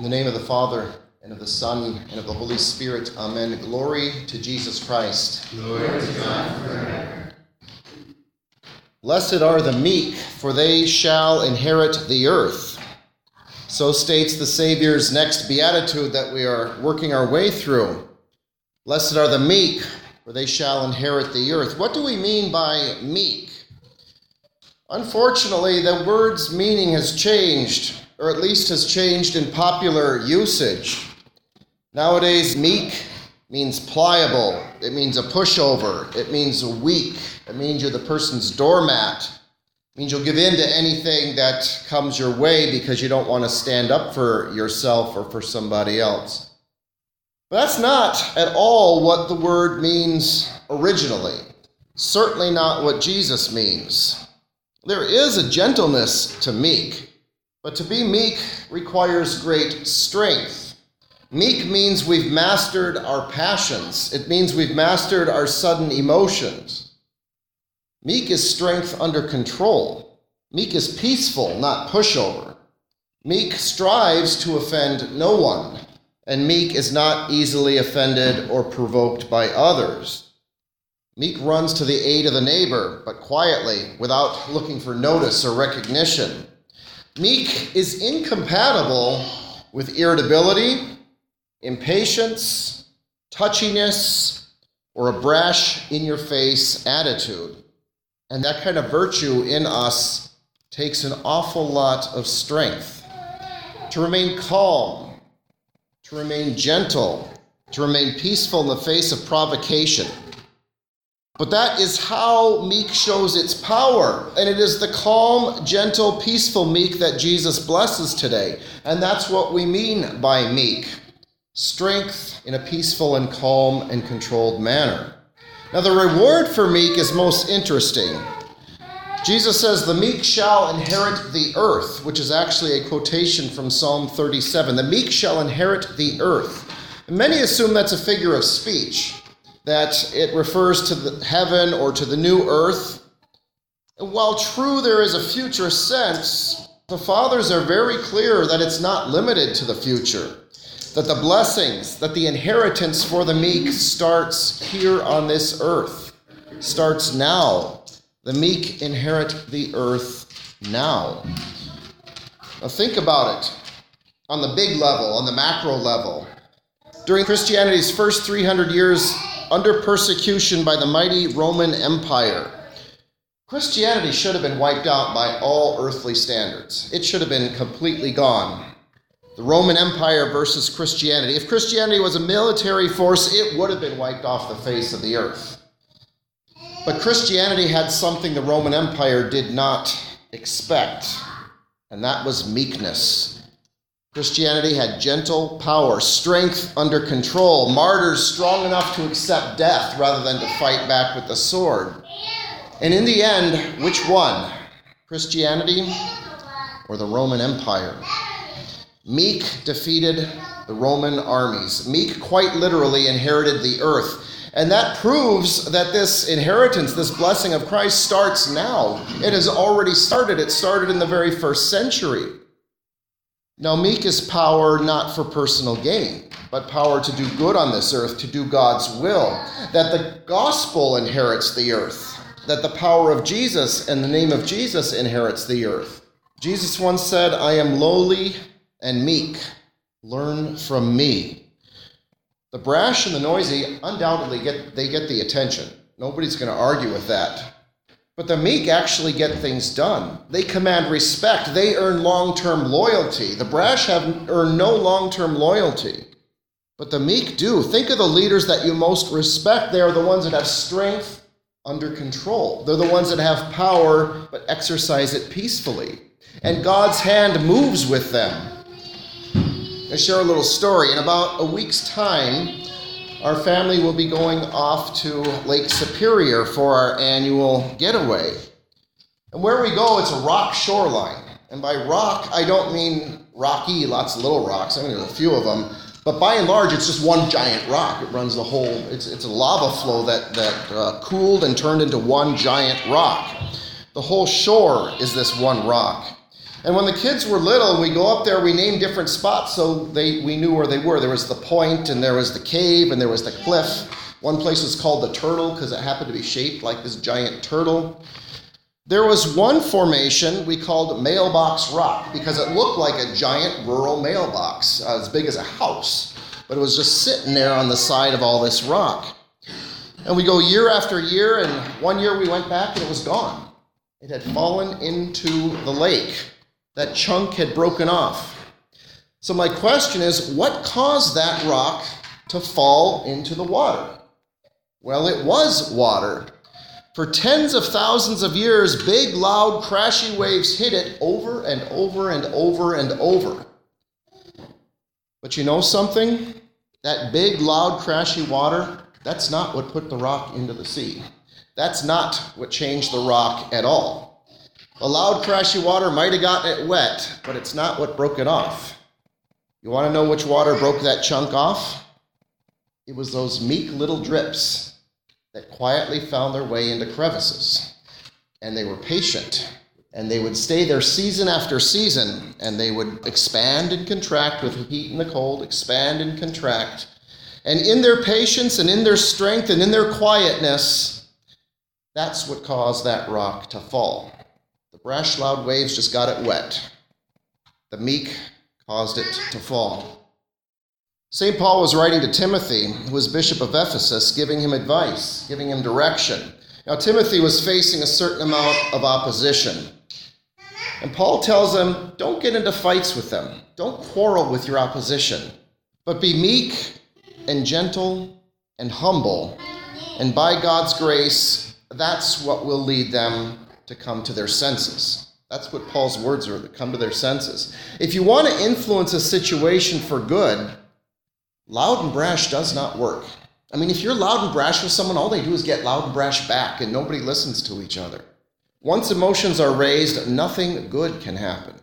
In the name of the Father, and of the Son, and of the Holy Spirit, amen. Glory to Jesus Christ. Glory to God forever. Blessed are the meek, for they shall inherit the earth. So states the Savior's next beatitude that we are working our way through. Blessed are the meek, for they shall inherit the earth. What do we mean by meek? Unfortunately, the word's meaning has changed, or at least has changed in popular usage. Nowadays, meek means pliable. It means a pushover. It means weak. It means you're the person's doormat. It means you'll give in to anything that comes your way because you don't want to stand up for yourself or for somebody else. But that's not at all what the word means originally. Certainly not what Jesus means. There is a gentleness to meek, but to be meek requires great strength. Meek means we've mastered our passions. It means we've mastered our sudden emotions. Meek is strength under control. Meek is peaceful, not pushover. Meek strives to offend no one, and meek is not easily offended or provoked by others. Meek runs to the aid of the neighbor, but quietly, without looking for notice or recognition. Meek is incompatible with irritability, impatience, touchiness, or a brash, in-your-face attitude. And that kind of virtue in us takes an awful lot of strength. To remain calm, to remain gentle, to remain peaceful in the face of provocation. But that is how meek shows its power. And it is the calm, gentle, peaceful meek that Jesus blesses today. And that's what we mean by meek. Strength in a peaceful and calm and controlled manner. Now the reward for meek is most interesting. Jesus says, the meek shall inherit the earth, which is actually a quotation from Psalm 37. The meek shall inherit the earth. And many assume that's a figure of speech, that it refers to the heaven or to the new earth. And while true there is a future sense, the fathers are very clear that it's not limited to the future, that the blessings, that the inheritance for the meek starts here on this earth, starts now. The meek inherit the earth now. Now think about it on the big level, on the macro level. During Christianity's first 300 years under persecution by the mighty Roman Empire, Christianity should have been wiped out by all earthly standards. It should have been completely gone. The Roman Empire versus Christianity. If Christianity was a military force, it would have been wiped off the face of the earth. But Christianity had something the Roman Empire did not expect, and that was meekness. Christianity had gentle power, strength under control, martyrs strong enough to accept death rather than to fight back with the sword. And in the end, which won? Christianity or the Roman Empire? Meek defeated the Roman armies. Meek quite literally inherited the earth. And that proves that this inheritance, this blessing of Christ starts now. It has already started. It started in the very first century. Now, meek is power not for personal gain, but power to do good on this earth, to do God's will. That the gospel inherits the earth. That the power of Jesus and the name of Jesus inherits the earth. Jesus once said, I am lowly and meek. Learn from me. The brash and the noisy undoubtedly get the attention. Nobody's going to argue with that. But the meek actually get things done. They command respect. They earn long-term loyalty. The brash have earned no long-term loyalty. But the meek do. Think of the leaders that you most respect. They are the ones that have strength under control. They're the ones that have power but exercise it peacefully. And God's hand moves with them. I'll share a little story. In about a week's time, our family will be going off to Lake Superior for our annual getaway. And where we go, it's a rock shoreline. And by rock, I don't mean rocky, lots of little rocks. I mean, there's a few of them. But by and large, it's just one giant rock. It runs the whole, it's a lava flow that cooled and turned into one giant rock. The whole shore is this one rock. And when the kids were little, we go up there, we named different spots so we knew where they were. There was the point, and there was the cave, and there was the cliff. One place was called the Turtle because it happened to be shaped like this giant turtle. There was one formation we called Mailbox Rock because it looked like a giant rural mailbox, as big as a house. But it was just sitting there on the side of all this rock. And we go year after year, and one year we went back and it was gone. It had fallen into the lake. That chunk had broken off. So my question is, what caused that rock to fall into the water? Well, it was water. For tens of thousands of years, big, loud, crashy waves hit it over and over and over and over. But you know something? That big, loud, crashy water, that's not what put the rock into the sea. That's not what changed the rock at all. The loud, crashy water might have gotten it wet, but it's not what broke it off. You want to know which water broke that chunk off? It was those meek little drips that quietly found their way into crevices. And they were patient, and they would stay there season after season, and they would expand and contract with the heat and the cold, expand and contract. And in their patience and in their strength and in their quietness, that's what caused that rock to fall. The brash, loud waves just got it wet. The meek caused it to fall. St. Paul was writing to Timothy, who was bishop of Ephesus, giving him advice, giving him direction. Now, Timothy was facing a certain amount of opposition. And Paul tells him, don't get into fights with them. Don't quarrel with your opposition. But be meek and gentle and humble. And by God's grace, that's what will lead them to come to their senses. That's what Paul's words are, to come to their senses. If you want to influence a situation for good, loud and brash does not work. I mean, if you're loud and brash with someone, all they do is get loud and brash back, and nobody listens to each other. Once emotions are raised, nothing good can happen.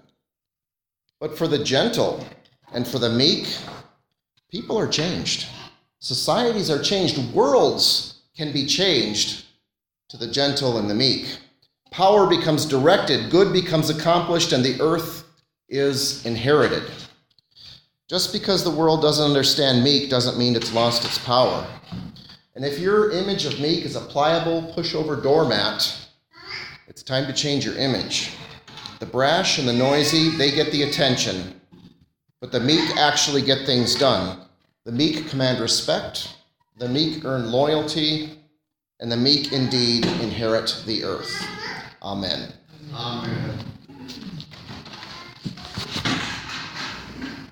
But for the gentle and for the meek, people are changed. Societies are changed. Worlds can be changed to the gentle and the meek. Power becomes directed, good becomes accomplished, and the earth is inherited. Just because the world doesn't understand meek doesn't mean it's lost its power. And if your image of meek is a pliable, pushover doormat, it's time to change your image. The brash and the noisy, they get the attention, but the meek actually get things done. The meek command respect, the meek earn loyalty, and the meek indeed inherit the earth. Amen. Amen.